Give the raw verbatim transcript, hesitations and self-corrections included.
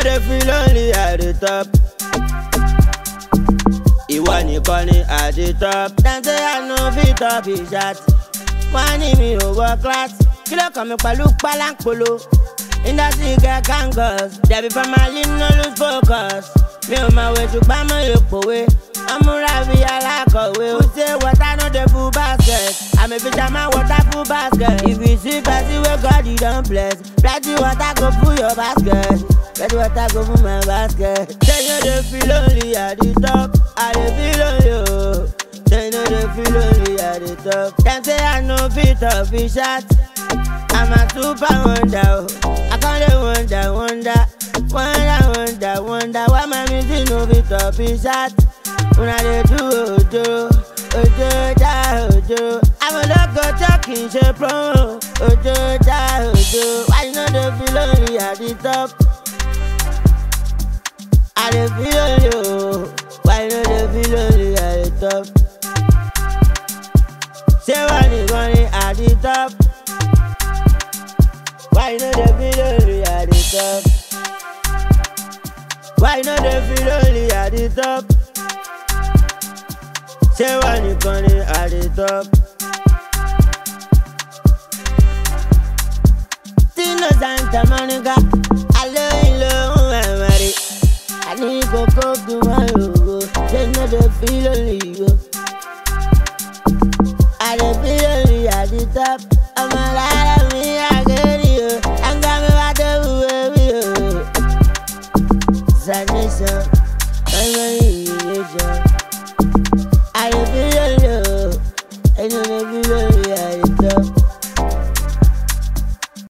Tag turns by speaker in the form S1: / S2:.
S1: dey feel lonely at the top. Ìwọ nìkan ni at the top. Dem say I no fit up his shot. Wọ́n ní mi ò wọ class. Kí ló kàn mí pẹ̀lú pálánkolo? Industry get gangers. Debi family no lose focus. Mi ò mọ̀ wé ṣùgbọ́n mo lè pòwe. Amúra bí alákọ̀wé. Who say water no dey full basket? I'm a fisherman, water full basket. If you see person wey God you don bless, plenty water go full your basket. Plenty water go full my basket. Say you dey feel lonely at the top. I dey feel lonely oh. Say you dey feel lonely at the top. Dem say I no fit up his shot. I'm a super wonder oh. I can't dey wonder, wonder, wonder, wonder, wonder why my music no fit up his shot. Una dey do ojo, ojo da ojo. I'm a local talking ṣe promo. Ojo da ojo. Why you no dey feel lonely at the top? I dey feel lonely oh. Why you no dey feel lonely at the top? Ṣé wọ́n nìkan ni at the top? Why you no dey feel lonely at the top? Why you no dey feel lonely at the top? Ṣé wọ́n nìkan ni at the top? Tino Santa Monica, alóyin lóhùn ẹ̀mẹ̀rẹ̀. Àní kókó gun wọn yòówó, ṣé no dey feel lonely yo? I dey feel lonely at the top. Ọmọ rárá.